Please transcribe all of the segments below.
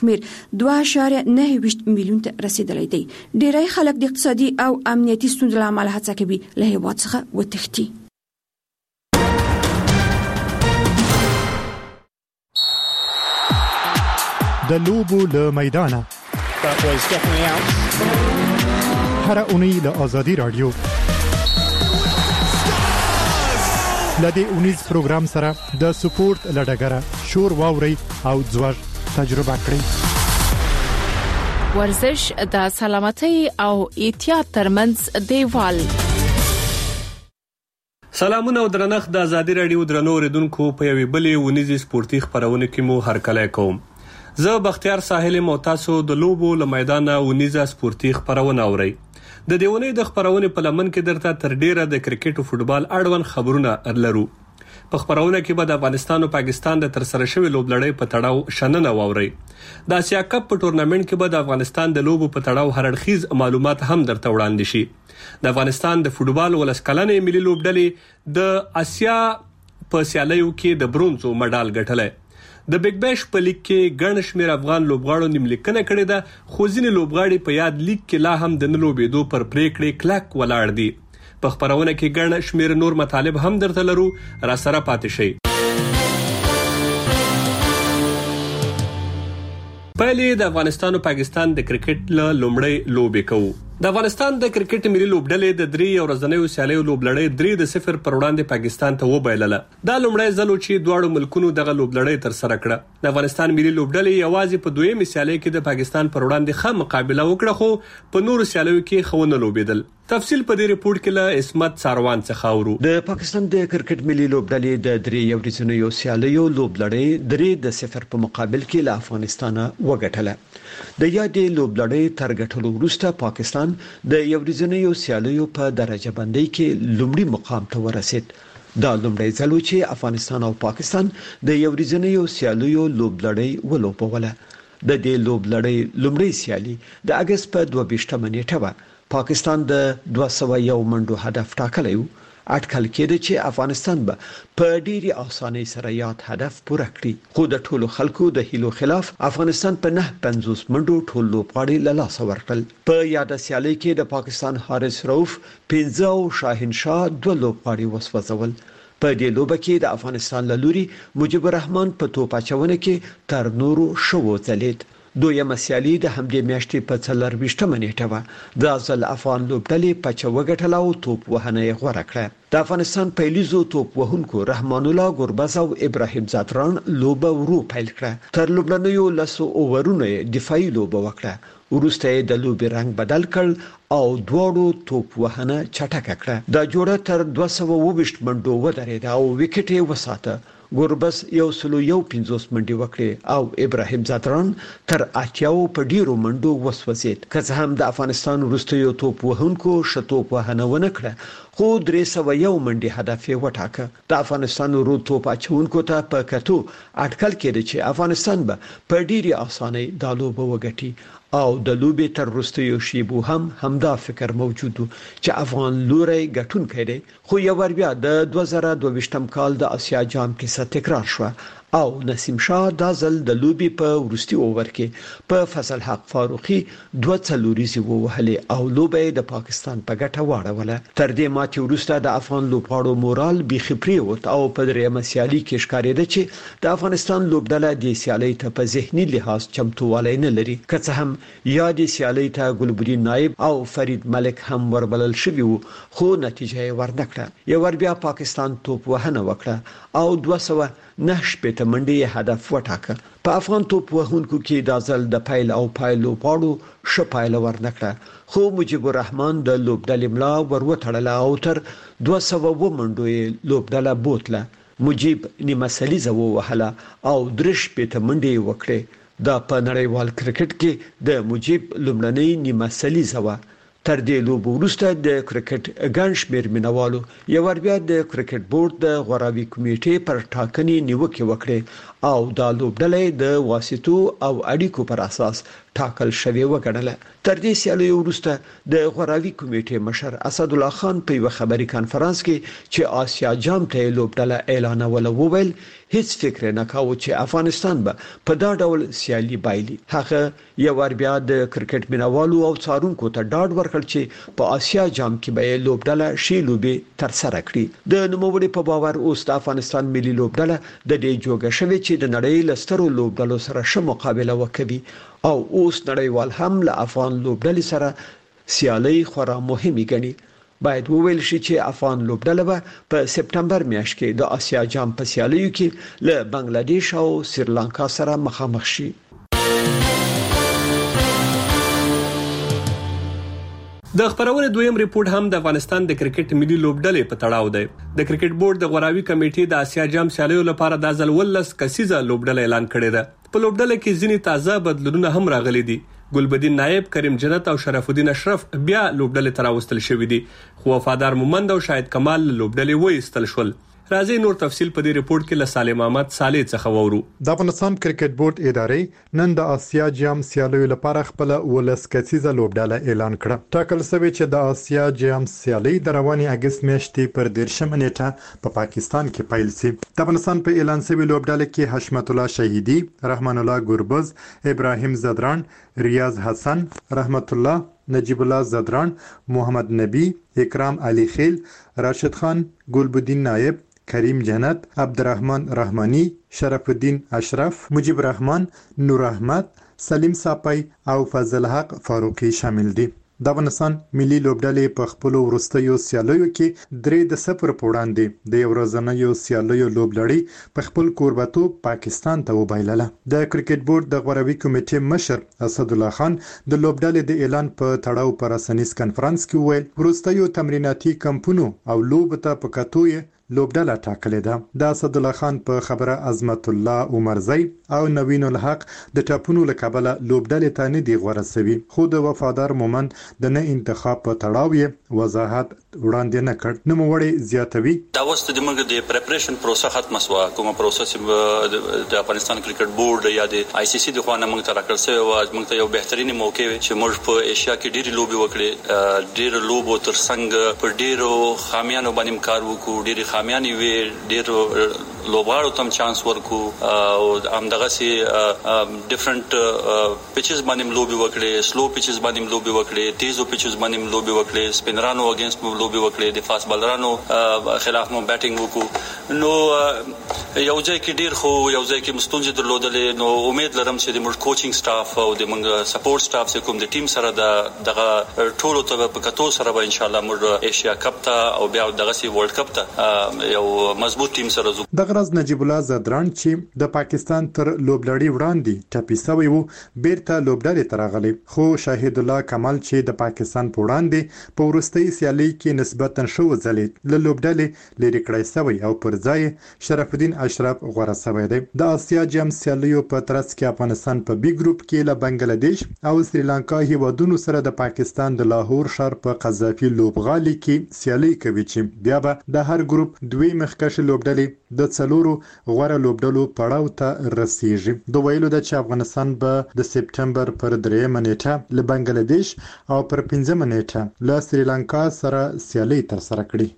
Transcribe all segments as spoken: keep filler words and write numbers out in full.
شمیر دوه اعشاریه نهه ویشت میلیون ته رسیدلی دی. ډیری خلک د اقتصادي او امنیتي ستونزو له امله هڅه کوي له هیواد څخه وتښتي. د لوبو له میدانه هر اونۍ له آزادي رادیو لدې اونیز پروګرام سره د سپورت لډګره شور واوري او ځوړ تجربه کړئ. ورزش د سلامتۍ او احتیاط ترمنځ دیوال. سلامونه او درنښت د آزادي رادیو درنو اوریدونکو په یوې بلې اونیزي سپورتي خبرونه کې مو هرکلی کوم. زه بختیار ساحل موتاسو د لوبو له میدانه اونیزه سپورتي خبرونه اوري. د دیونې د خبرونه په لمن کې درته تر ډیره د کرکټ او فوتبال اړوند خبرونه لرو. په خبرونه کې به د افغانستان او پاکستان د ترسره شوی لوبلړۍ په تړاو شننه واوري. د اسیا کپ په ټورنمنت کې به د افغانستان د لوبو په تړاو هرړخیز معلومات هم درته وړاندې شي. د افغانستان د فوتبال ولس کلنې ملي لوبډلې د اسیا په سیالیو کې د برونزو مډال ګټلای. د بیگ بیش په لیگ کې ګڼ شمېر افغان لوبغاړو نیملیکنه کړې ده، خو ځینې لوبغاړي په یاد لیگ کې لا هم د نه لوبېدو پر پریکړې کلک ولاړ دي. په خبرونه کې ګڼ شمېر نور مطالب هم درته لرو، را سره پاتې شئ. پهلې د افغانستان او پاکستان د کرکټ له لومړۍ لوبې کوو. د افغانستان د کرکټ ملي لوبډلې د درې ورځنیو سیالیو لوبلړۍ درې د صفر پر وړاندې پاکستان ته وبایلله. دا لومړی ځل و چې دواړو ملکونو دغه لوبلړۍ تر سره کړه. د افغانستان ملي لوبډلې یوازې په دویمه سیالۍ کې د پاکستان پر وړاندې ښه مقابله وکړه، خو په نورو سیالیو کې ښه ونه لوبېدل. تفصیل په دې ریپورت کې له اسمت ساروان څخه اورو. د پاکستان د کرکټ ملي لوبډلې د درې ورځنیو سیالیو لوبلړۍ درې د صفر په مقابل کې له افغانستان وګټله. د یادې لوبلړۍ تر ګټلو وروسته پاکستان د ورځنیو سیالیو په درجه بندۍ کې لومړی مقام ته ورسید. دا لومړی ځل چې افغانستان او پاکستان د ورځنیو سیالیو لوبلړۍ ولوبوله. د دې لوبلړۍ لومړی سیالي د اگست په دوه ویشتمه نیټه و. پاکستان د دوه سوه یو منډو هدف ټاکلی و. اټکل کېده چې افغانستان به په ډېری اسانۍ سره یاد هدف پوره کړي، خو د ټولو خلکو د هیلو خلاف افغانستان په نه پنځوس منډو ټول لوبغاړي له لاسه ورکړل. په یاده سیالۍ کې د پاکستان حارث رؤف پنځه او شاهین شاه دوه لوبغاړي وسوځول. په دې لوبه کې د افغانستان له لوري مجيب الرحمن په توپ اچونه کې تر نورو شو ځلید. دویمه سیالي د همدې میاشتې په څلرویشتمه نیټه و. د ځل افغان لوبډلې پچه وګټله او توپ وهنه یې غوره کړه. د افغانستان پیلیزو توپ وهونکو رحمان الله ګربز او ابراهیم زعتران لوبه ورو پیل کړه. تر لوبلنیو لسو اوورونو دفاعي لوبه وکړه. وروسته د لوبې رنګ بدل کړ او دواړو توپ وهنه چټکه کړه. دا جوړه تر دوه سوه اووه ویشت منډو ودرېده او وکټ یې وساته. ګوربس یو سلو یو پنځوس منډې وکړې او ابراهیم زعتران تر اتیاو په ډیرو منډو وسوځید. که څه هم د افغانستان وروستیو توپ وهونکو ښه توپ وهنه ونه کړه، خو درې سوه یو منډې هدف یې وټاکه. د افغانستان ورو توپ اچونکو ته په کتو اټکل کېده چې افغانستان به په ډیرې اسانۍ دا لوبه وګټي او د لوبې تر وروستیو شیبو هم همدا فکر موجود و چې افغان لوري ګټونکی دی. خو یو ور بیا د دوه زره دوه ویشتم کال د اسیا جام کیسه تکرار شوه او نسیم شاه دا ځل د لوبې په وروستي اوور کې په فضل حق فاروقي دوه څلوریزې ووهلې او لوبه د پاکستان په ګټه واړوله. تر دې ماتې وروسته د افغان لوبغاړو مورال بیخي پریوت او په درېیمه سیالي کې ښکارېده چې د افغانستان لوبډله د سیالۍ ته په ذهني لحاظ چمتووالی نه لري. که څه هم یادې سیالۍ ته ګلبدین نایب او فرید ملک هم وربلل شوي وو، خو نتیجه یې ورنکړه. یو ور بیا پاکستان توپ وهنه وکړه او دوه سوه نه شپېته منډې هدف وټاکه. په افغان توپ وهونکو کې دا ځل د پیل او پایل لوبغاړو ښه پایله ورنکړه، خو مجيب الرحمن د لوبډلې ملا ور وتړله او تر دوه سوه اووه منډو یې لوبډله بوتله. مجيب نیمه سلیزه ووهله او درې شپېته منډې یې وکړې. دا په نړیوال کرکټ کې د مجيب لومړنۍ نیمه سلیزه وه. تر دې لوبو وروسته د کرکټ ګڼ شمېر مینوالو یو ور بیا د کرکټ بورډ د غوراوي کمیټې پر ټاکنې نیوکې وکړې او دا لوبډلې د واسطو او اړیکو پر اساس ټاکل شوی وګڼله. تر دې سیالیو وروسته د غوراوي کمیټې مشر اسد الله خان په یو خبري کانفرنس کې چې آسیا جام ته لوبډله اعلان ول وویل هیڅ فکر نه کاوه چې افغانستان به په دا ډول سیالي بایلي. هغه یو ور بیا د کرکټ مینوالو او څارونکو ته ډاډ ورکړ چې په آسیا جام کې به لوبډله شي لوبي تر سره کړي. د نوموړي په باور اوس د افغانستان ملي لوبډله د دې جوګه شوی چې د نړۍ لسترو لوبډلو سره ښه مقابله وکړي او اوس نړیوال هم له افغان لوبډلې سره سیالي خورا مهمه ګڼي. باید وویل شي چې افغان لوبډله به په سپټمبر میاشت کې د آسیا جام په سیالیو کې له بنگلاديش او سریلانکا سره مخامخ شي. د خبرونه دویم ریپورت هم د افغانستان د کرکټ ملي لوبډلې په تړاو دی. د کرکټ بورډ د غوراوي کمیټې د آسیا جام سیالیو لپاره د ځل ولس کسیزه لوبډله اعلان کړې ده. په لوبډله کې ځینې تازه بدلونونه هم راغلي دي. ګلبدین نایب، کریم جنت او شرف الدین اشرف بیا لوبډله تراوستل شوې دي، خو وفادار مومند او شاهد کمال لوبډله وایستل شول. راځي نور تفصیل په دې ریپورت کې له سالم احمد صالح څخه وورو. د افغانستان کرکټ بورډ ادارې نن د آسیا جام سیالیو لپاره خپل ولس کسیزه لوبډله اعلان کړه. ټاکل شوی چې د آسیا جام سیالي د رواني اگست میاشتې پر دیرشمه نیټه په پاکستان کې پیل شي. د افغانستان په اعلان شوی لوبډله کې حشمت الله شهیدی، رحمان الله ګوربز، ابراهیم زدران، ریاض حسن، رحمت الله، نجیب الله زدران، محمد نبی، اکرام علی خیل، راشد خان، ګلبدین نایب، کریم جنت، عبدالرحمن رحمانی، شرف الدین اشرف، مجیب رحمان، نور احمد، سلیم ساپای او فضل حق فاروقی شامل دي. د افغانستان ملي لوبډلې په خپل وروستیو سیالیو کې درې د صفر په وړاندې د یو ورځنیو سیالیو لوبډلې په خپل کوربتوب پاکستان ته وبایلله. د کرکټ بورډ د غوراوي کمیټې مشر اسد الله خان د لوبډلې د اعلان په تړاو پر رسنیز کانفرنس کې وویل وروستیو تمریناتي کمپونو او لوب ته په کتو لوبډله ټاکلې ده. د اسد الله خان په خبره عظمت الله عمرزی او نوین الحق د ټاپونو له کبله لوبډلې ته نه دی غوړه سوي، خو د وفادار مومند د نه انتخاب په تړاو یې وضاحت وړاندې نه کړ. نوموړی زیاتوي دا وست د موږ د پریپریشن پروسه ختمه شوه، کومه پروسه چې د افغانستان کرکټ بورډ یا د آی سی سی د خوانه موږ ته راکړل شوی و. موږ ته یو بهترین موقع و چې موږ په ایشیا کې ډېری لوبي وکړې، ډېر لوبو ترڅنګ په ډېرو خامیانو باندې کار وکړو، ډېری خامیانې وي، ډېر لوبغاړو تم چانس ورکو او همدغه سي ډیفرنٹ پیچز باندې لوبي وکړي، سلو پیچز باندې لوبي وکړي، تیزو پیچز باندې لوبي وکړي، سپینرانو اگینست لوبي وکړي، د فاست بالرانو خلاف مو بیټینګ وکړو. نو یو ځای کې ډیر خو یو ځای کې مستونزې درلودلې. نو امید لرم چې د موږ کوچینګ سټاف او د موږ سپورټ سټاف چې کوم د ټیم سره د دغه ټولو ته په کتو سره به ان شاء الله موږ ایشیا کپ ته او بیا دغه سي ورلد کپ ته یو مضبوط ټیم سره زو. د غرض نجیب الله زدران چې د پاکستان تر لوبډلې وړاندې ټاپي سوی وو بیرته لوبډلې ته راغلی، خو شاهد الله کمال چې د پاکستان په وړاندې په ورستۍ سیالي کې نسبتا شو ځلید له لوبډلې لري کړی سوی او پر ځای شرف الدین اشرف غوړه سوی دی. د آسیا جام سیالیو په ترڅ کې افغانستان په بي ګروپ کې له بنگلاديش او سریلانکا هیوادونو سره د پاکستان د لاهور ښار په قذافي لوبغالي کې سیالي کوي چې بیا به د هر ګروپ دوی مخکښ لوبډلې د څلورو غوړه لوبډلو پړاو ته رسیږي. د ویلو د چې افغانستان به د سپټمبر پر درېمه نیټه له بنگلاديش او پر پنځمه نیټه له سریلانکا سره سیالي ترسره کړي.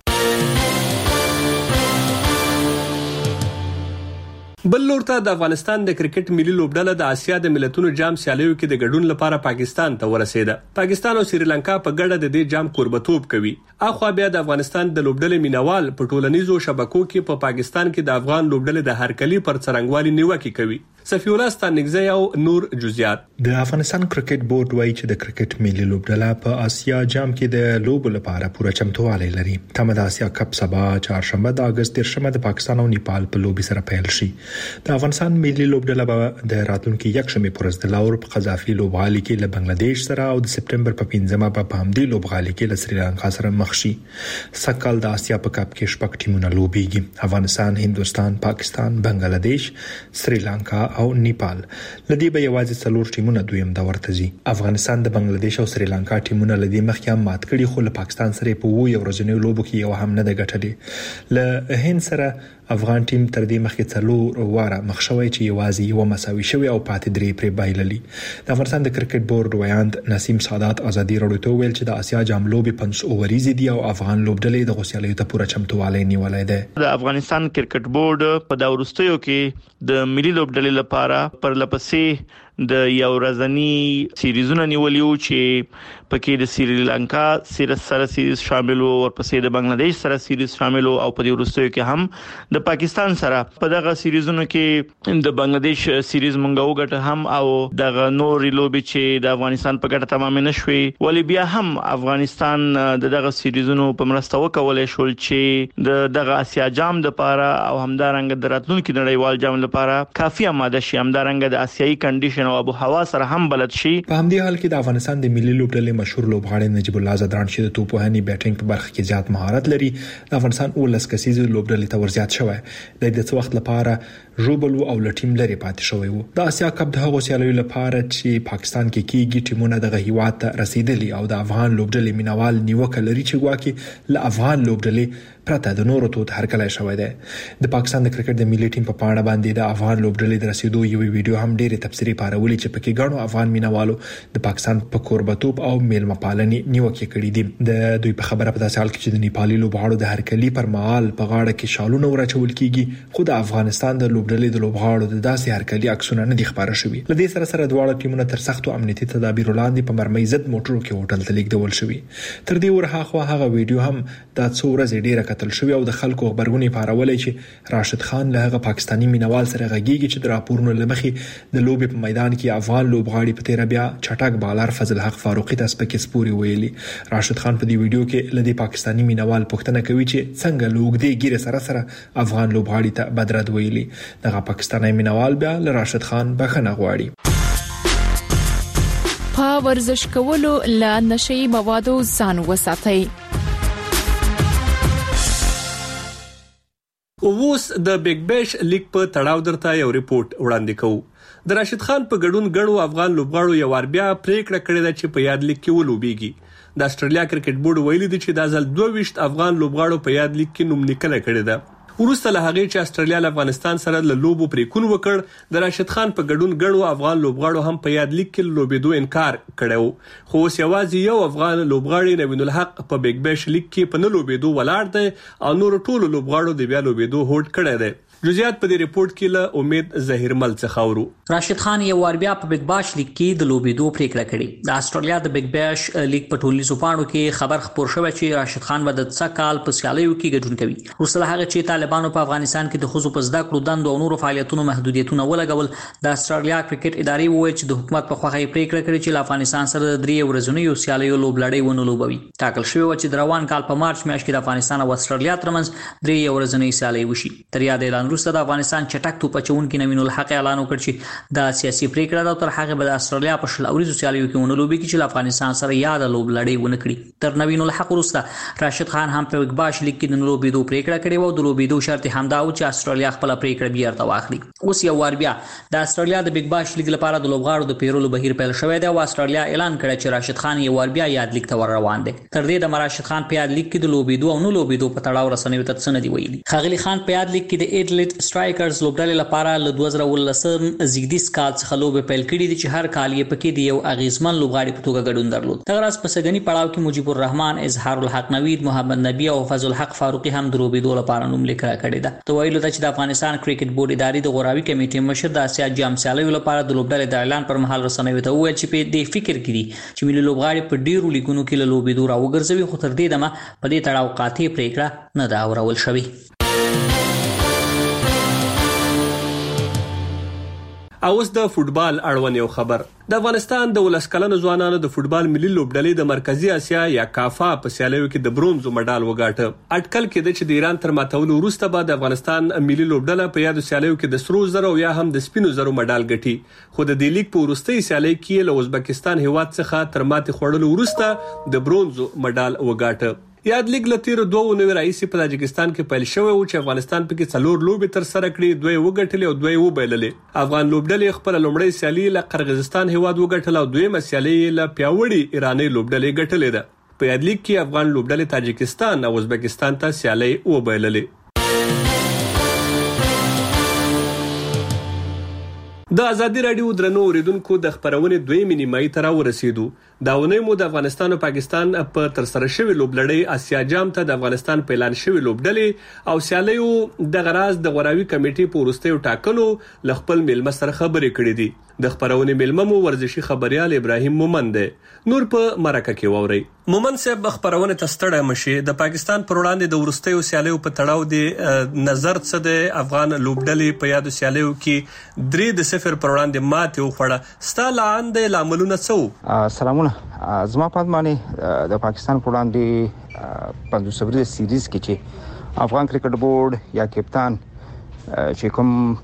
بل لور ته د افغانستان د کرکټ ملي لوبډله د آسیا د ملتونو جام سیالیو کې د ګډون لپاره پاکستان ته ورسېده. پاکستان او سریلانکا په ګډه د دې جام کوربتوب کوي. اخوا بیا د افغانستان د لوبډلې مینوال په ټولنیزو شبکو کې په پاکستان کې د افغان لوبډلې د هرکلی پر څرنګوالي نیوکه کوي. صفی الله ستانګزی او نور جزئیات. د افغانستان کرکټ بورډ وایي چې د کرکټ ملي لوبډله په آسیا جام کې د لوبو لپاره پوره چمتووالی لري. تمه د آسیا کپ سبا چهارشنبه د اگست دیرشمه د پاکستان او نیپال په لوبي سره پیل شي. د افغانستان ملي لوبډله به د راتلونکي یکشنبه پر ورځ د لاهور په قذافي لوبغالي کې له بنگلاديش سره او د سپټمبر په پنځمه په همدې لوبغالي کې له سریلانکا سره مخ شي. سکهال د آسیا په کپ کې شپږ ټیمونه لوبيږي: افغانستان، هندوستان، پاکستان، بنگلاديش، سریلانکا او نیپال. لدی به یوازې څلور ټیمونه دویم دور ته ځي. افغانستان د بنگلاديش او سریلانکا ټیمونه لدی مخکې هم مات کړي، خو له پاکستان سره په وو یو ورځنیو لوبو کې یو هم نه د ګټلې. له هند سره افغان ټیم تر دې مخکې څلور واره مخ شوی چې یوازې یو مساوي شوی او پاتې درې پرې بایللي. د افغانستان د کرکټ بورډ ویاند نسیم سادات ازادي راډیو ته ویل چې د آسیا جام لوبې پنځه اووريزې دي او افغان لوبډلې د غوسیالیو ته پوره چمتووالی نیولای دی. د افغانستان کرکټ بورډ په دا وروستیو کې د ملي لوبډلې لپاره پر لپسې د یو ورځنی سیریزونه نیولیو چې پکې د سریلانکا سیریز سره سیریز شامل او ورپسې د بنگلاديش سره سیریز شامل او په دې وروستیو کې هم د پاکستان سره په دغه سیریزونو کې د بنگلاديش سیریز مونږ وګټه هم او دغه نور لوبي چې د افغانستان په ګټه تمام نه شوې ولی بیا هم افغانستان د دغه سیریزونو په مرسته وکولای شول چې د دغه آسیا جام د لپاره او همدارنګ د راتلونکو نړیوال جام لپاره کافي آماده شي، همدارنګ د آسیایي کنډیشن او ابو هوا سره هم بلد شي. په همدې حال کې د افغانستان د ملي لوبډلې مشهور لوبغاړی نجیب الله زدران چې د توپوهنې بیټینګ په برخه کې زیات مهارت لري د افغانستان ولس کسیزه لوبډلې ته ورزیات شوی د دې وخت لپاره ژوبل او لټیم لري پاتې شوی وو. د آسیا کپ د هغو سیالیو لپاره چې پاکستان کې کیږي ټیمونه د هیواد ته رسیدلي او د افغان لوبډلې مینوال نیوکه لري چې ګواکې له افغان لوبډلې پرته د نورو توت هرکلای شوی دی. د پاکستان د کرکټ د ملي ټیم په پاڼه باندې د افغان لوبډلې د رسیدو یو ویډیو هم ډېری تفسیری پارولې چې پکې ګڼو افغان مینوالو د پاکستان په کوربتوب او میلمه پالنې نیوکه کړې دي. د دوی په خبره په داسې حال کې چې د نیپالي لوبغاړو د هرکلي پر مهال په غاړه کې شالونه ورچول کیږي خو د افغانستان د لوبډلې د لوبغاړو د داسې هرکلي عکسونه نه دي خبره شوي. لدې سره سره دواړه ټیمونه تر سختو امنیتي تدابیرو لاندې په مرمۍ ضد موټرو کې هوټل ته لیږدول شوي. تر دې ورهاخوا هغه ویډیو هم د څو ورځې ډیره کتل شوی او د خلکو خبرونه پارولې چې راشد خان له هغه پاکستانی مینوال سره غږیږي چې د راپورونو لمخې د لوبې په میدان کې افغان لوبغاړي په تیر بیا چټک بالر فضل حق فاروقي تاسو پکې سپوري ویلي. راشد خان په دې ویډیو کې لدی پاکستانی مینوال پوښتنه کوي چې څنګه لوګدي ګیره سره سره افغان لوبغاړي ته بدرد ویلي. دغه پاکستانی مینوال بیا له راشد خان بخښنه غواړي. په ورزش کولو له نشي موادو ځان وساتئ. اوس د بیگ بیش لیگ په تړاو درته یو ریپورت وړاندې کوو. د راشد خان په ګډون غړو افغان لوبغاړو یو ور بیا پریکړه کړې ده چې په یاد لیگ کې ولوبېږي. د استرالیا کرکټ بورډ ویلي دی چې د ځل دوه ویشت افغان لوبغاړو په یاد لیگ کې نوم لیکل کړی ده. ورسته له هغه چې استرالیا له افغانستان سره له لوبو پریکون وکړ د راشد خان په ګډون غړو افغان لوبغاړو هم په یاد لیگ کې لوبېدو انکار کړو. خو اوس یوازې یو افغان لوبغاړی نوین الحق په بیگ بیش لیگ کې په نه لوبېدو ولاړ دی او نور ټولو لوبغاړو د بیا لوبېدو هوډ کړی دی. جزئیات په دې ریپورت کې له امید ظهیر مل څخه اورو. راشد خان یو ور بیا په بیگ باش لیگ کې د لوبېدو پریکړه کړې. د استرالیا د بیگ باش لیگ په ټولنیزو پاڼو کې خبر خپور شوی چې راشد خان به د څه کال په سیالیو کې ګډون کوي. ورسره هغه چې طالبانو په افغانستان کې د خصوصي په زده کړو دند او نورو فعالیتونو محدودیتونه ولګول. د استرالیا کرکټ ادارې وویل چې د حکومت په خوښه یې پریکړه کړې چې له افغانستان سره د درې ورځنیو سیالیو لوبلړۍ ونه لوبوي. ټاکل شوی و چې د روان کال په مارچ میاشت کې د افغانستان او استرالیا ترمنځ درې ورځنۍ سیالۍ وشي. تر یاد اعلان وروسته د افغانستان چټک توپ چونکي نوین الحق اعلان وکړ چې د سیاسي پریکړه ده تر هغه به د استرالیا په شل اوریزو سیالیو کې ونه لوبي چې افغانستان سره یاد لوبلړۍ ونه کړي. تر نوین الحق وروسته راشد خان هم په بیگ باش لیگ کې د لوبېدو پریکړه کړې و. د لوبېدو شرط همدا و چې استرالیا خپل پریکړه بیرته واخلي. اوس یو ور بیا د استرالیا د بیگ باش لیگ لپاره د لوبغاړو د پیرولو بهیر پیل شوی دی او استرالیا اعلان کړی چې راشد خان یو ور بیا یاد لیگ ته ور روان دی. تر دې د راشد خان په یاد لیگ کې د لوبېدو او نه لوبېدو په تړاو رسنیو ته څه نه دی ویلي. خاغلی خان په یاد لیگ کې د ایډلیټ سټرایکرز لوبډلې لپاره له دوه زره ولسم زیږدیز کال څخه لوبې پیل کړې دي چې هر کال یې پکې د یو اغیزمن لوبغاړي په توګه ګډون درلود. دغه راز په سګنی پړاو کې مجيب الرحمن، اظهار الحق نوید، محمد نبی او فضل الحق فاروقي هم د لوبېدو لپاره نوم لیکل کړی ده. ته ویلو چې د افغانستان کرکټ بورډ ادارې د غوراوي کمیټې مشر د آسیا جام سیالیو لپاره د لوبډلې د اعلان پر مهال رسنیو ته وویل چې په دې فکر کې دي چې ملي لوبغاړي په ډیرو لیګونو کې له لوبېدو راوګرځوي. خو تر دې دمه په دې تړاو قاطع پریکړه نه ده اورول شوې. اوس د فوتبال اړوند یو خبر. د افغانستان د ولس کلنو ځوانانو د فوتبال ملي لوبډلې د مرکزی اسیا یا کافا په سیالیو کې د برونز مډال وګاټه. اټکل کېده چې د ایران تر ماتولو وروسته به د افغانستان ملي لوبډله په یادو سیالیو کې د سرو زرو یا هم د سپینو زرو مډال ګټي. خو د دې لیګ په وروستۍ سیالۍ کې له ازبکستان هیواد څخه تر ماتې خوړلو وروسته د برونز مډال وګاټه. یاد لیگ لتیر دوه نوې رئیسي په تاجکستان کې پیل شوی او چې افغانستان پکې څلور لوبې تر سره کړې، دوی وګټلې او دوی وبایللې. افغان لوبډلې خپل لومړی سیالي له قرغیزستان هیواد وګټله او دویمه سیالي له پیاوړي ایراني لوبډلې ګټلې ده. په یاد لیگ کې افغان لوبډلې تاجکستان او ازبکستان ته سیالي وبایللې. د ازادي رادیو درنو اوریدونکو د خبرونې دویمې نیمایي ته راورسېدو. دا ونې مو د افغانستان او پاکستان په ترسره شوې لوبلړۍ اسیا جام ته د افغانستان په اعلان شوې لوبډلې او سیالیو د غراز د غوراوي کمیټې په وروستیو ټاکنو ل خپل میلمه سره خبرې کړې دي. د خبرونې میلمه مو ورزشي خبريال ابراهیم مومند دی. نور په مرکه کې ووري. مومند صاحب خبرونه تستړه مشي د پاکستان پر وړاندې د ورستیو سیالیو په تړاو دی نظر څه د افغان لوبډلې په یادو سیالیو کې درې د صفر پر وړاندې ماته وخوړه. ستاله اند لاملونه څو؟ سلامونه. زما پادمانه د پاکستان پر وړاندې پنځه صفر سیریز کې چې افغان کرکټ بورډ یا کپتان چې کوم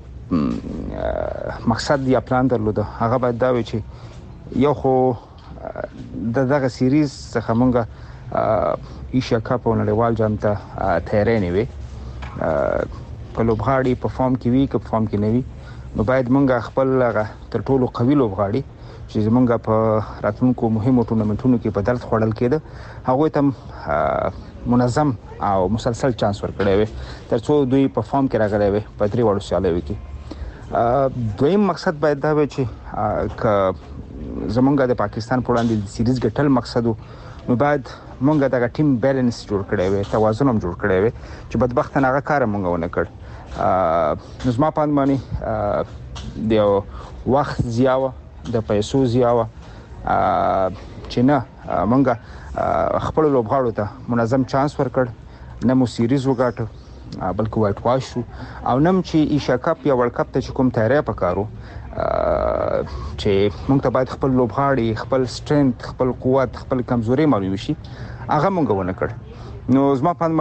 مقصد یا پلان درلوده هغه باید دا وي چې یو خو د دغه سیریز څخه مونږه ایشیا کپ او نړیوال جام ته تیاری نه وي په لوبغاړي په فارم کې وي که فارم کې نه وي نو باید مونږه خپل تر ټولو قوي لوبغاړي چې زمونږه په راتلونکو مهمو ټورنمنټونو کې په درد خوړل کېده هغه ته منظم او مسلسل چانس ورکړی وي ترڅو دوی په فارم کې راغلي وي په درې وړو سیالیو کې. دویم مقصد باید دا وي چې ک زمونږه د پاکستان په وړاندې د سیریز ګټل مقصد نو باید مونږه د ټیم بیلانس جوړ کړی وي توازن هم جوړ کړی وي چې بدبختانه هغه کار مونږ ونه کړ. نو زما په معنی د وخت زیاوه د پیسو زیاوه چې نه مونږه خپل لوبغاړو ته منظم چانس ورکړ نه مو سیریز وګاټو بلکې وایټ واش شو او نم چې ایشیا کپ یا ورلد کپ ته چې کوم تیاری پکارو چې موږ ته باید خپل لوبغاړي خپل سټرنث خپل قوت خپل کمزوري معلوم شي هغه موږ ونه کړ. نو زما په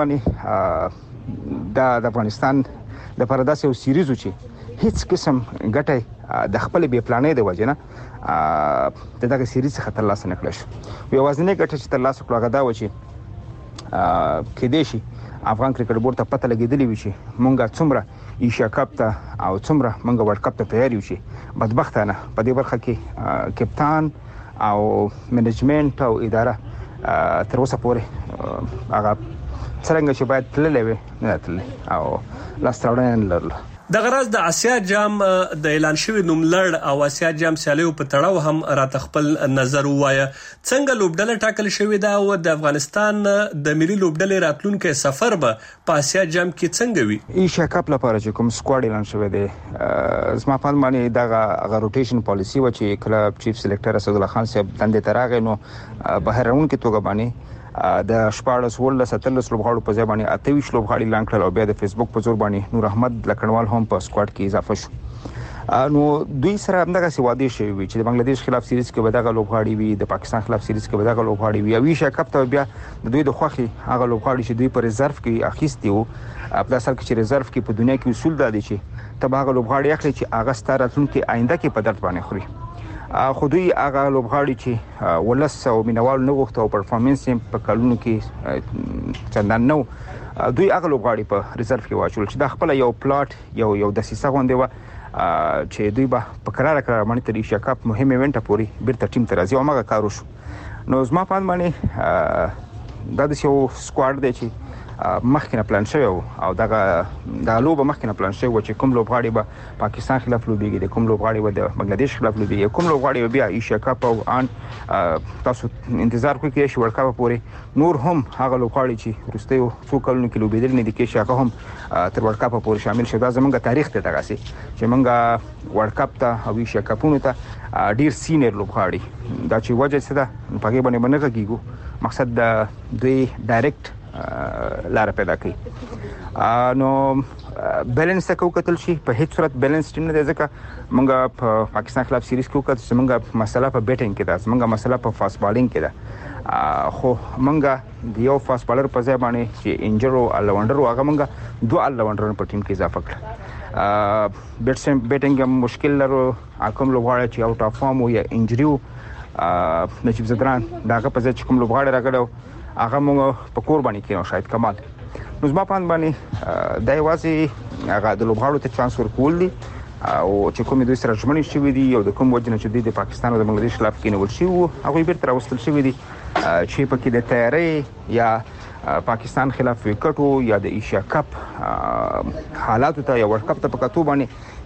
معنی د افغانستان د پرداس یو سیریز چې هیڅ قسم ګټه د خپل بي پلانې د وجنه د دغه سیریز څخه تر لاسه نکړل شو. یو وزنه ګټه چې تر لاسه کړه غدا و چې کې دې شي افغان کرکټ بورډ ته پته لګیدلی وي چې مونږه څومره ایشیا کپ ته او څومره مونږه ورلد کپ ته تیاری وشي. بدبختانه په دې برخه کې کپتان او منیجمنت او اداره تر اوسه پورې هغه څنګه چې باید تللی وي نه تللی او لاس تراوړنه لرله. د غراز د اسیا جام د اعلان شوی نوملړ او اسیا جام سیالیو په تړاو هم راته خپل نظر وایا. څنګه لوبډله ټاکل شوې ده او د افغانستان د ملي لوبډلې راتلونکو سفر به په اسیا جام کې څنګه وي؟ ایشیا کپ لپاره چې کوم سکواډ اعلان شوی دی زما په معنی دغه هغه روټیشن پالیسی و چې کلب چیف سلیکټر اسد الله خان صاحب دندې تراغې نو بهرون کې توګه باندې د شپاړس ول ستلس لوبغاړو په ځای باندې اتهویشت لوبغاړي اعلان کړل او بیا د فیسبوک په زور باندې نور احمد لکنوال هم په سکواډ کې اضافه شو. نو دوی سره همدغه سی واده شوی وي چې د بنگلاديش خلاف سیریز کې به دغه لوبغاړي وي د پاکستان خلاف سیریز کې به دغه لوبغاړي وي او ایشیا کپ ته بیا د دوی د خوخي هغه لوبغاړي چې دوی په ریزرو کې اخیستي وو په اصل کې چې ریزرو کې په دنیا کې اصول دا دي چې تبه هغه لوبغاړي اخلي چې هغه ستاره راتلونکي آینده کې په درد باندې خوري. خو دوی هغه لوبغاړي چې ولس او مینوال نه غوښته او پرفارمنس یې په کلونو کې چندان نو دوی هغه لوبغاړي په ریزرو کې واچول چې د خپل یو پلاټ یو یو د سیسه غونډه و چې دوی به په قرار قرار باندې تر ایشیا کپ مهم ایونت پوري بیرته ټیم ته راځي او هغه کار وشو. نو زما په باندې دا د یو سکواډ دی چې مخکنه پلان شوی او دغه د لوب مخکنه پلان شوی و چې کوم لوبغاړي به پاکستان خلاف لوبيږي د کوم لوبغاړي به د بنگلاديش خلاف لوبيږي کوم لوبغاړي بیا ایشیا کپ او ان تاسو انتظار کوئ چې ورلد کپ پوري نور هم هغه لوبغاړي چې ورستیو څو کلونو کې لوبېدل نه دي کې شاکه هم تر ورلد کپ پوري شامل شي. دا زمونږ تاریخ ته دغه سي چې مونږه ورلد کپ ته او ایشیا کپونو ته ډیر سینیر لوبغاړي دا چې وجه څه ده په کې باندې باندې کېږي مقصد د دوی ډایرکټ لار پیدا کړي. نو بیلانس ته کو کتل شي په هیڅ صورت بیلانس ټیم نه دی ځکه مونږه په پاکستان خلاف سیریز کې وکړو چې مونږه مسله په بیټینګ کې ده مونږه مسله په فاست بالینګ کې ده خو مونږه د یو فاست بالر په ځای باندې چې انجرو الونډر هغه مونږه دوه الونډر په ټیم کې اضافه کړ. بیټسم بیټینګ مشکل لرو کوم لوبغاړي چې اوټ اف فارم یا انجری نجیب زدران داغه په ځای چې کوم لوبغاړي راغلو هغه موږ په کور باندې کېنو شاید کمال. نو زما په باندې د یوازې هغه د لوبغاړو ته چانس ورکول دي او چې کوم دوی سره ژمنې شوې دي او د کوم وجه نه چې د پاکستان او د بنگلاديش خلاف کېنول شي او هغه بیرته راوستل شوې دي چې په کې د تیاری یا پاکستان خلاف وکټو یا د ایشیا کپ حالاتو ته یا ورلد کپ ته په کتو باندې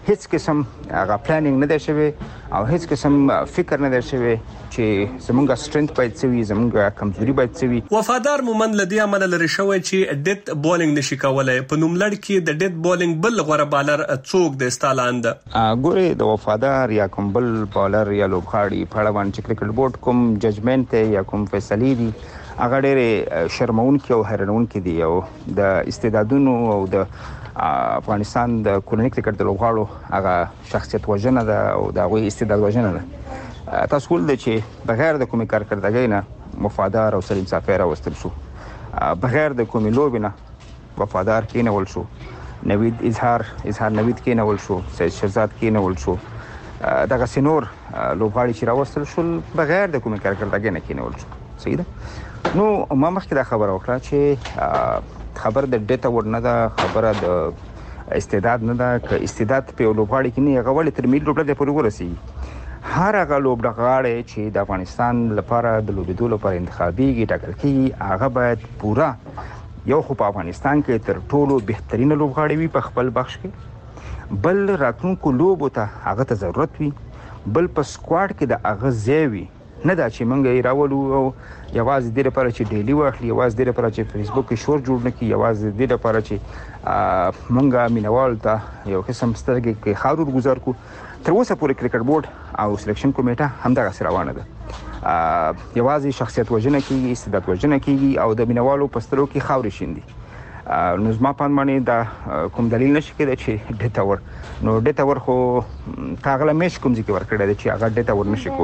هیڅ قسم هغه پلانینګ نه دی شوی او هیڅ قسم فکر نه دی شوی چې زمونږه سټرنث باید څه وي زمونږه کمزوري باید څه وي. وفادار مومند لدی عمل لري شوی چې ډیت بولینګ نشي کولای په نوملړ کې د ډیت بولینګ بل غوړه بالر څوک د استالاند ګوره د وفادار یا کوم بل بالر یا لوبغاړي په اړه باندې کرکټ بورډ کوم ججمنټ یا کوم فیصله دي هغه ډېر شرمونکي او حیرانونکي دي او د استعدادونو او د افغانستان د کورنۍ کرکټ د لوبغاړو هغه شخصیت وژنه ده او د هغوی استعداد وژنه ده. تاسو ول چې بغیر د کومې کارکردګۍ نه وفادار او سلیم صافی راوستل شو، بغیر د کومې لوبې نه وفادار کېنول شو، نوید اظهار اظهار نوید کېنول شو، سید شهزاد کېنول شو، دغه سينور لوبغاړي چې راوستل شول بغیر د کومې کارکردګۍ نه کېنول شو. صحیح ده. نو ما مخکې دا خبره وکړه چې خبر د ډیټا ور نه ده، خبره د استعداد نه ده. که استعداد په لوبغاړي کې نه هغه ولې تر میل لوبډه پورې ورسیږي. هر هغه لوبډغاړي چې د افغانستان لپاره د لوبېدو لپاره انتخابيږي ټاکل کیږي هغه باید پورا یو خو په افغانستان کې تر ټولو بهترین لوبغاړي وي په خپل بخش کې، بل راتلونکو لوبو ته هغه ته ضرورت وي، بل په سکواډ کې د هغه ځای وي، نه دا چې مونږ یې راولو او یوازې دې لپاره چې ډیلی واخلي، یوازې دې لپاره چې فیسبوک کې شور جوړ نه کړي، یوازې دې لپاره چې مونږ مینوال ته یو قسم سترګې کې خاور ورګزار کو. تر اوسه پورې کرکټ بورډ او سلیکشن کمیټه همدغه روانه ده. یوازې شخصیت وژنه کیږي، استعداد وژنه کیږي او د مینوالو په سترګو کې خاورې شیندي. نو زما په باندې دا کوم دلیل نشي کېدای چې ډیټا ور نو ډیټا ور خو کاغله مش کوم ځکه ورکړی دی چې هغه ډیټا ور نشي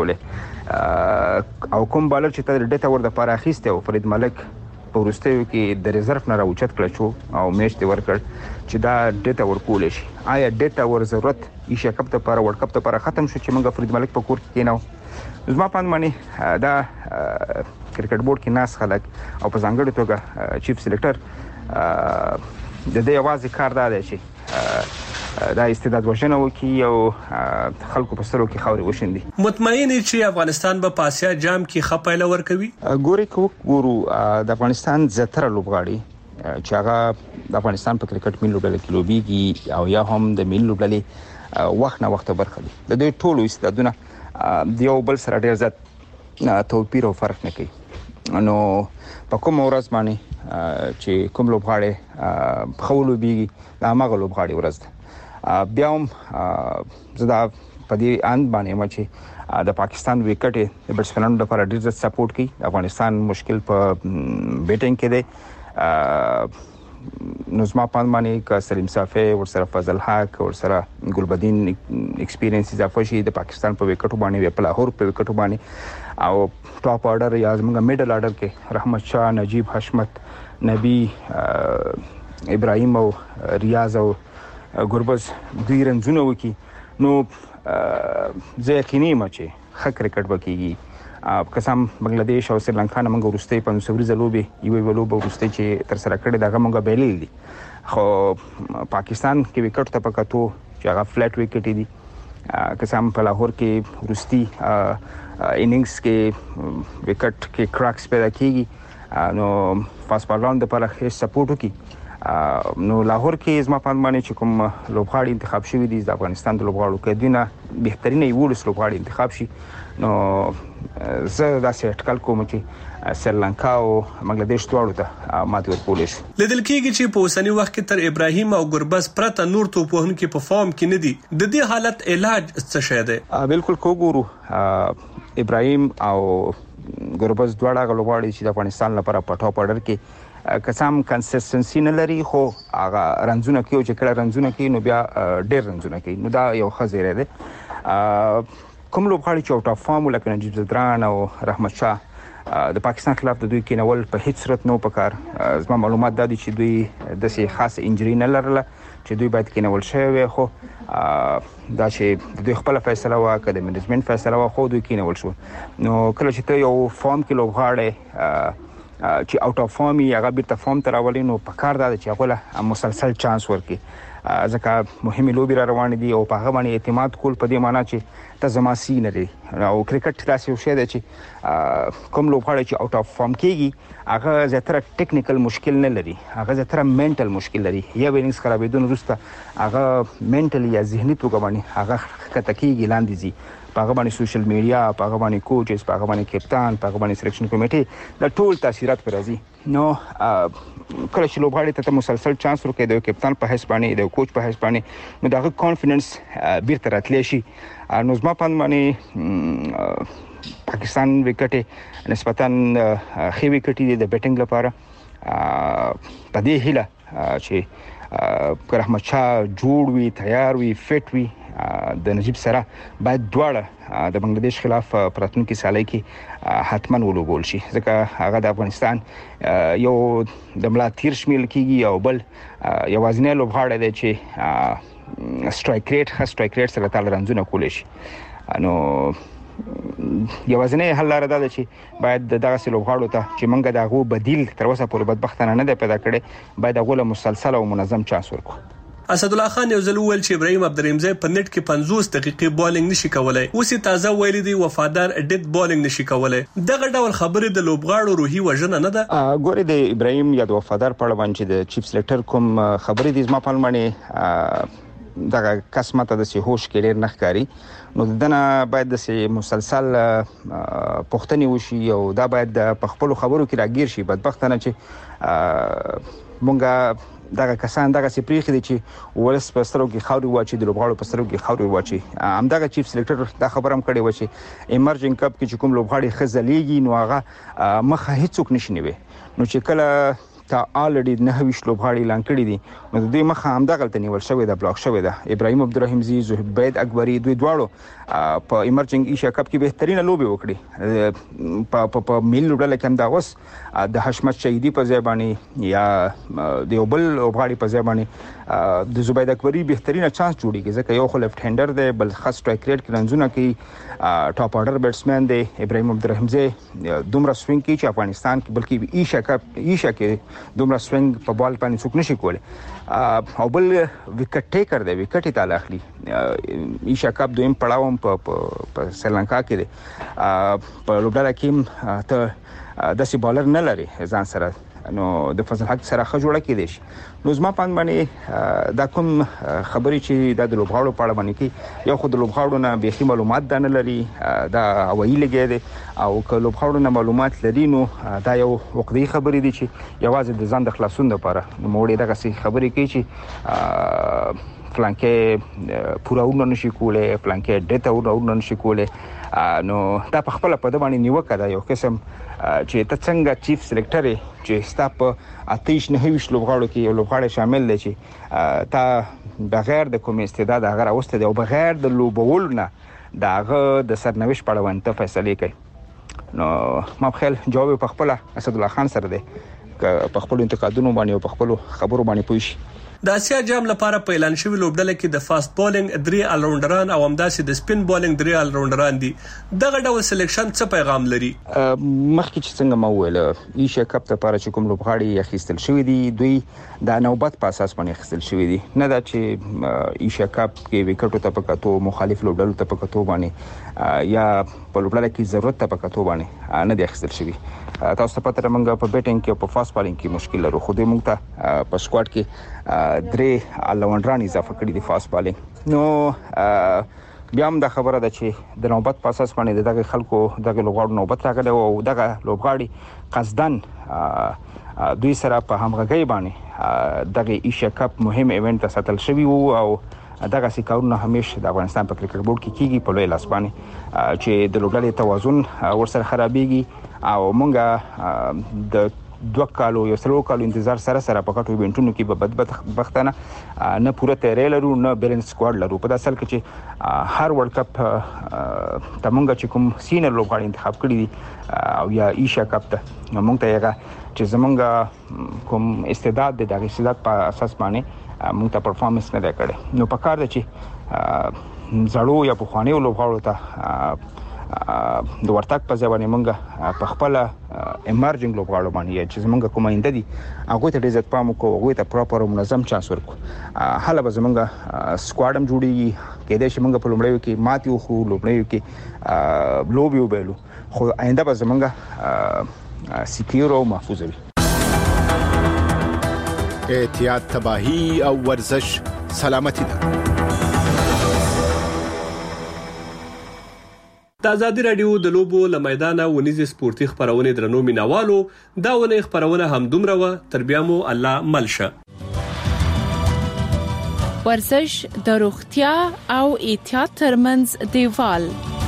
کولای او کوم بالر چې ته ډیټا ور د لپاره اخیسته او فرید ملک په ورستیو کې د ریزرف نه راوچت کړ شو او میچ ته ورکړ چې دا ډیټا ور کول شي. آیا ډیټا ور ضرورت ایشیا کپ ته لپاره ورلد کپ ته لپاره ختم شو چې موږ فرید ملک په کور کې کېناو. زما په باندې دا کرکټ بورډ کې ناس خلک او په ځانګړي توګه چیف سلیکټر د دې आवाज کار دا دی چې دا استعداد وژنه وکي او خلکو په سترګو کې خاورې وشيندي. مطمئن چې افغانستان به پاسیا جام کې خپایله ور کوي. ګوري کو ګورو د افغانستان زتر لوبغاړي چې هغه د افغانستان په کرکټ ملي لوبډله کې لوبيږي او یا هم د ملي لوبډلې وخت نه وخت برخه دي. د دې ټولو استعدادونه د یو بل سره ډېر زیات توپیر او فرق نه کوي. نو په کوم ورځ باندې چې کوم لوبغاړي خولو بیږي دا ماغه لوبغاړي ورځ ده. بیا هم زدا په دې اند باندې ما چې د پاکستان وکټ د بټسمنانو لپاره ډېر زیات سپورټ کوي. افغانستان مشکل په بیټینګ کې دی. نو زما په باندې ک سلیم صافی ورسره فضل حق ورسره ګلبدین ایکسپیرینس اضافه شي د پاکستان په وکټو باندې په لاهور په وکټو باندې او ټاپ آرډر یا زموږ میډل آرډر کې رحمت شاه، نجیب حشمت، نبی ابراهیم او ریاض او ګربز دوی رنځونه وکي. نو زه یقیني یم چې ښه کرکټ به کېږي. قسم بنگلاديش او سریلانکا نه موږ ورسته په نوسوريزه لوبې یو یو لوبه ورسته چې تر سره کړي دغه موږ بیلل دي. خو پاکستان کې وکټ ته پکاتو چې هغه فلټ وکټ دي. قسم په لاهور کې ورستي اننګز کې وکټ کې کراکس پیدا کیږي. نو فاست بالون د لپاره هیڅ سپورټ وکي. نو لاهور کې زما په باندې چې کوم لوبغاړي انتخاب شوی دي د افغانستان د لوبغاړو کې دینه بهترینه یو لس لوبغاړي انتخاب شي. نو زه دا څه اټکل کوم چې سریلانکا او بنگلاديش دواړو ته ماتې ورکول شي. لیدل کېږي چې په اوسنی وخت کې تر ابراهیم او ګربز پرته نور توپوهونکو په فارم کې نه دي. د دې حالت علاج څه شي دی؟ بالکل کو ګورو ابراهیم او ګربز دواړه لوبغاړي چې د افغانستان لپاره په ټاپ آرډر کې قسم کنسستنسي نه لري خو هغه رنځونه کوي چې کله رنځونه کوي نو بیا ډېر رنځونه کوي. نو دا یو خزیره ده. کوم لوبغاړي چې اوټ اف فارم لکه نجیب زدران او رحمت شاه د پاکستان خلاف د دوی کېنول په هیڅ صورت نه پکار. زما معلومات دا دي چې دوی د سي خاص انجری نه لرله چې دوی باید کېنول شوی. خو دا چې دوی خپل فیصله وکړه د منیجمنت فیصله وکړه خو دوی کېنول شو. نو کله چې ته یو فارم کې لوبغاړي چې اوټ اف فارم یې هغه بیرته فارم ته راولي نو په کار دا چې هغه مسلسل چانس ورکړي. ځکه مهمه لوبي را روان دي او په هغه باندې اعتماد کول په دې معنی چې ته زما سی نه لري او کرکټ داسې یو شی دی چې کوم لوبغاړی چې آوټ اف فارم کیږي هغه زیاتره ټیکنیکل مشکل نه لري، هغه زیاتره منټل مشکل لري. یا ویننګز خرابېدون وروسته هغه منټل یا ذهني توګه باندې هغه کته کیږي لاندې ځي. په هغه باندې سوشل میډیا، په هغه باندې کوچز، په هغه باندې کپتان، په هغه باندې سلیکشن کمیټي د ټول تاثیرات پر راځي. نو کله چې لوبغاړي ته مسلسل چانس ورکړي د کپتان په حساب باندې د کوچ په حساب باندې نو دغه کانفیډنس بیرته راتلی شي. نو زما په باندې پاکستان وکټ نسبتاً ښه وکټ دي د بیټینګ لپاره. په دې هیله چې رحمت شاه جوړ وي، تیار وي، فټ وي، د نجیب سره باید دواړه د بنگلاديش خلاف پراتونکو سالي کې حتماً ولوبول شي، ځکه هغه د افغانستان یو د ملا تیر شمیل کیږي او بل یوازینی لوبغاړی دی چې سټرایک ریټ ښه سټرایک ریټ سره تعال رنځونه کولی شي. نو یوازینی حل لاره ده چې باید دغه لوبغاړو ته چې موږ د هغو بدیل تر اوسه پورې بدبختانه نه دی پیدا کړی، باید هغو له مسلسل او منظم چانس ورکړو. اسد الله خان یو ځل وویل چې ابراهیم عبدالرحیم په نت کې پنځوس دقیقې بالینګ نشي کولای، اوس یې تازه ویلي دی وفادار ډیت بالینګ نشي کولای. دغه ډول خبرې د لوبغاړو روحي وژنه نه ده. ګورې د ابراهیم یا د وفادار په اړه باندې د چیف سلیکټر کوم خبرې دي زما په باندې دغه قسمت د سي هوش کې ډېر نخکاری. نو دنه باید د مسلسل پښتني وشي او دا باید په خپل خبرو کې راګیر شي. بدبختانه چې مونږه دغه کسان دغه سپریخ دي چې ولس په سترو کې خاوري واچي، د لوبغاړو په سترو کې خاوري واچي. همدغه چیف سلیکټر دا خبر هم کړی و چې ایمرجنګ کپ کې چې کوم لوبغاړي خزلېږي نو هغه مخه هیڅوک نشي نیوي. نو چې کله تا الریډي نه ویش لوبغاړي اعلان کړی دي نو د دې مخه همدغه غلطه نیول شوې ده، بلاک شوې ده. ابراهیم عبدالرحیم زی، زهبید اکبری دوی دواړو په ایمرجنګ ایشیا کپ کې بهترینه لوبي وکړي. په په میل لوبډله کې هم دا اوس د حشمت شهیدی په ځای باندې یا د یو بل لوبغاړي په ځای باندې د زبید اکبری بهترینه چانس جوړیږي، ځکه یو خو لیفټ هینډر دی، بل خاص سټرایک ریټ کې رنځونه کوي، ټاپ آرډر بیټسمن دی. ابراهیم عبدالرحیم زی دومره سوینګ کوي چې افغانستان کې بلکې ایشیا کپ ایشیا کې دومره سوینګ په بال باندې څوک نشي کولی. او بل وکټ ټیکر دی، وکټ یې تعالی اخلي. ایشیا کپ دویم پړاو په سریلانکا کې دی، په لوبډله کې ته داسې بالر نه لري ځان سره، نو د فضل حق سره ښه جوړه کېدی شي. نو زما په باندې دا کوم خبرې چې د لوبغاړو په اړه باندې کې یو خو د لوبغاړو نه بیخي معلومات نه لري، دا هوایي لګی دی، او که لوبغاړو نه معلومات لري نو دا یو عقدي خبرې دي چې یوازې د ځان د خلاصون لپاره نو موږ دغه خبرې کوي چې فلانکې پورا ورن نشي کوله، فلانکې ډیټا ورن نشي کوله. نو دا په خپل په د باندې نیوکه ده یو قسم چې ته څنګه چیف سلیکټر چې ستا په اتیش نه هیڅ لوبغاړو کې یو لوبغاړی شامل دی چې تا بغیر د کوم استعداد هغه راوسته دی او بغیر د لوبول نه دغه د سرنوشت په اړه ته فیصله کوي. نو ما په خیال جواب په خپل اسد الله خان سره دی په خپل انتقادونو باندې او په خپل خبرو باندې پوي شي. د اسیا جام لپاره په اعلان شوی لوبډله کې د فاست بولینګ درې الراوندران او همداسې د سپین بولینګ درې الراوندران دي. دغه ډول سلیکشن څه پیغام لري؟ مخکې چې څنګه ما وویل ایشیا کپ لپاره چې کوم لوبغاړي اخیستل شوی دي دوی د نوبت په اساس باندې اخیستل شوی دي، نه دا چې ایشیا کپ کې وکټو ته پکاتو مخالف لوبډلو ته پکاتو باندې یا په لوبډله کې ضرورت ته پکاتو باندې نه دی اخیستل شوی. تاسو ته پته موږ په بیټینګ کې او په فاست بالینګ کې مشکل لرو، خو دوی موږ ته په سکواډ کې درې الراوندران اضافه کړي دي فاست بالینګ. نو بیا هم دا خبره ده چې د نوبت په اساس باندې دغه خلکو دغه لوبغاړو نوبت راغلی او دغه لوبغاړي قصدن دوی سره په همغږۍ باندې دغه ایشیا کپ مهم ایونت ته ساتل شوی وو او دغه سي کارونه همیشه د افغانستان په کرکټ بورډ کې کیږي په لوی لاس باندې چې د لوبډلې توازن ورسره خرابېږي او مونږه د دوه کالو یو څلور کالو انتظار سره سره په کټو ایونټونو کې به بدبختانه نه پوره تیاری لرو نه بیلنس سکواډ لرو. په داسل کې چې هر ورلد کپ ته مونږ چې کوم سینر لوبغاړي انتخاب کړی دي او یا ایشیا کپ ته مونږ ته یې چې زمونږ کوم استعداد دی د استعداد په اساس باندې مونږ ته پرفارمنس نه دی کړی. نو په کار دی چې زړو یا پخوانیو لوبغاړو ته د ورتګ په ځای باندې مونږ په خپل ایمرجنګ لوبغاړو باندې چې زمونږ کوم آینده دي هغه ته ډېر پام وکړو هغه ته پراپر او منظم چانس ورکړو حالا به زمونږ سکواډم جوړیږي کېدای شي موږ په لومړیو کې ماتي خو لومړیو کې لوبي وبېلو خو آینده به زمونږ سکیور او محفوظ وي. احتیاط تباہی او ورزش سلامتی ده. د ازادي رادیو د لوبو له میدانه ونیزي سپورتي خبرونه درنو مینوالو دا ونه خبرونه هم دومره و تر بیا مو الله ملشه. ورزش د روغتیا او احتیاط ترمنځ دیوال